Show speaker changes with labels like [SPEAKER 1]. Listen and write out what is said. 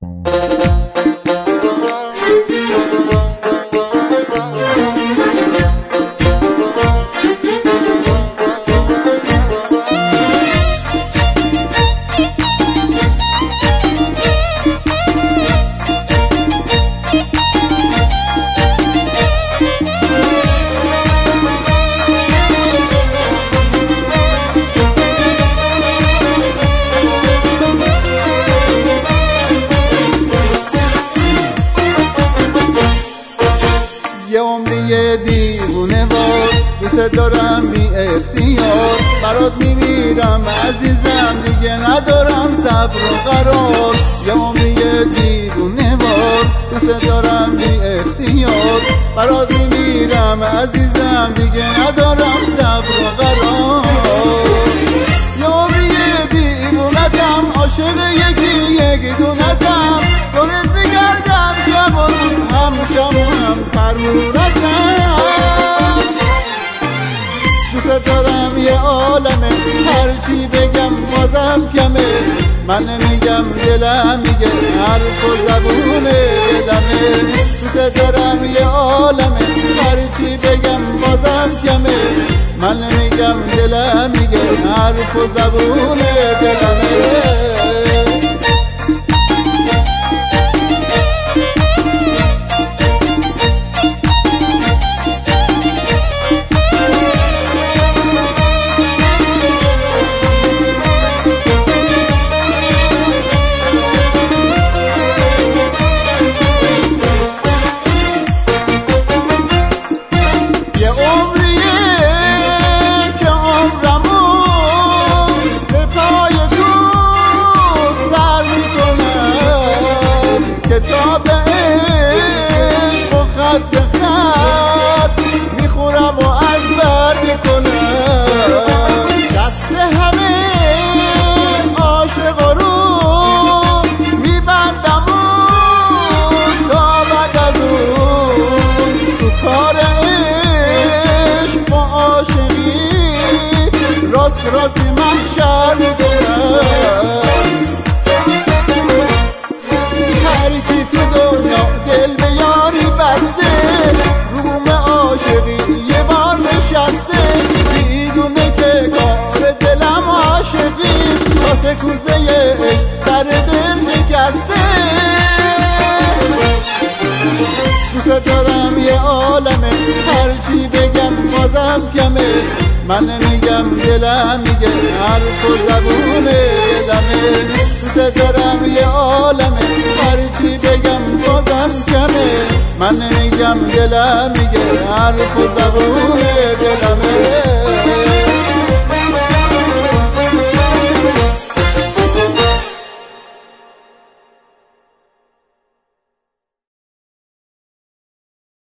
[SPEAKER 1] یه عمری دیوونه وار دوست دارم بی اختیار، برات میمیرم عزیزم دیگه ندارم صبر و قرار. یه عمری دیوونه وار دوست دارم بی اختیار، برات میمیرم عزیزم دیگه ندارم صبر و قرار. یه عمری دیوونتم عاشق یکی دونتم، دورت میگردم شب و روز هم شب و هم پرورتم. دوست دارم یه عالمه هرچی بگم بازم کمه، من نمیگم دلم میگه حرف و زبون دلمه. دوست دارم یه عالمه هرچی بگم بازم کمه، من نمیگم دلم میگه حرف و زبون دلمه. کتاب عشق و خط به خط میخورم و از بر میکنم، دست همه عاشقا رو میبندم و تا بعد از اون تو کار عشق و عاشقی راستی محشر میکنم. هرکی تو دنیا دل به یاری بسته، روم عاشقی یه بار نشسته، میدونه که کار دلم عاشقیست، واسه کوزه عشق سر دل شکسته. دوست دارم یه عالمه هرچی بگم بازم کمه، من نمیگم دلم میگه حرف و زبون دلمه. دوست دارم یه عالمه هرچی بگم بازم کمه، من نمیگم دلم میگه حرف و زبون دلمه.